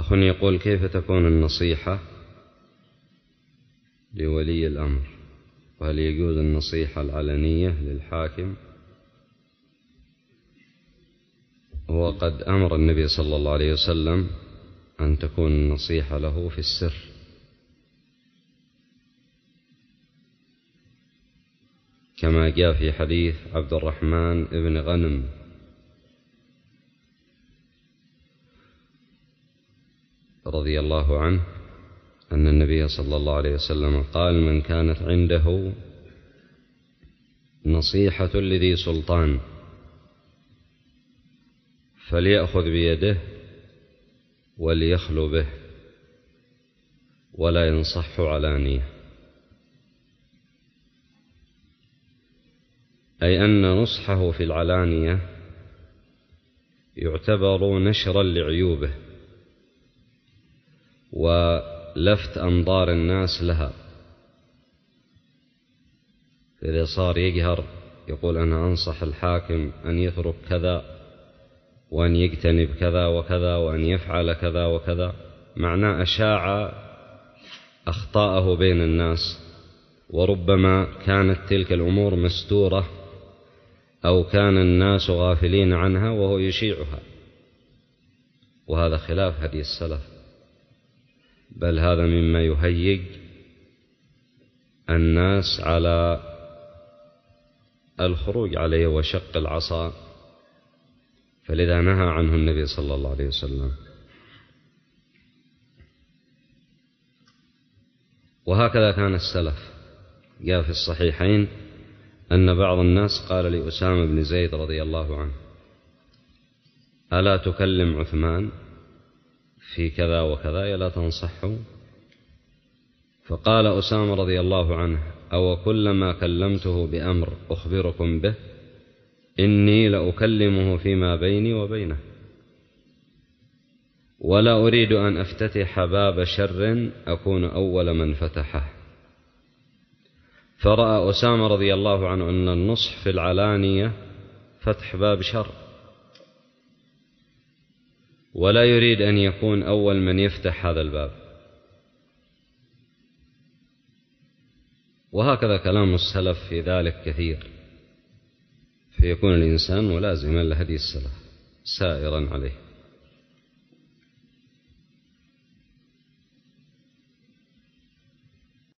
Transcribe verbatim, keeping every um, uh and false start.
أخ يقول: كيف تكون النصيحة لولي الأمر؟ وهل يجوز النصيحة العلنية للحاكم؟ وقد أمر النبي صلى الله عليه وسلم أن تكون النصيحة له في السر، كما جاء في حديث عبد الرحمن بن غنم رضي الله عنه أن النبي صلى الله عليه وسلم قال: من كانت عنده نصيحة لذي سلطان فليأخذ بيده وليخلو به ولا ينصح علانية. أي أن نصحه في العلانية يعتبر نشرا لعيوبه ولفت أنظار الناس لها. إذا صار يجهر يقول: أنا أنصح الحاكم أن يترك كذا وأن يجتنب كذا وكذا وأن يفعل كذا وكذا، معناه أشاع أخطاءه بين الناس، وربما كانت تلك الأمور مستورة أو كان الناس غافلين عنها وهو يشيعها، وهذا خلاف هدي السلف، بل هذا مما يهيج الناس على الخروج عليه وشق العصا، فلذا نهى عنه النبي صلى الله عليه وسلم. وهكذا كان السلف. جاء في الصحيحين أن بعض الناس قال لأسامة بن زيد رضي الله عنه: ألا تكلم عثمان في كذا وكذا ألا تنصحه؟ فقال أسامة رضي الله عنه: أو كلما كلمته بأمر أخبركم به؟ إني لأكلمه فيما بيني وبينه، ولا أريد أن أفتتح باب شر أكون أول من فتحه. فرأى أسامة رضي الله عنه أن النصح في العلانية فتح باب شر، ولا يريد أن يكون أول من يفتح هذا الباب. وهكذا كلام السلف في ذلك كثير، فيكون الإنسان ملازما لهدي السلف سائرا عليه.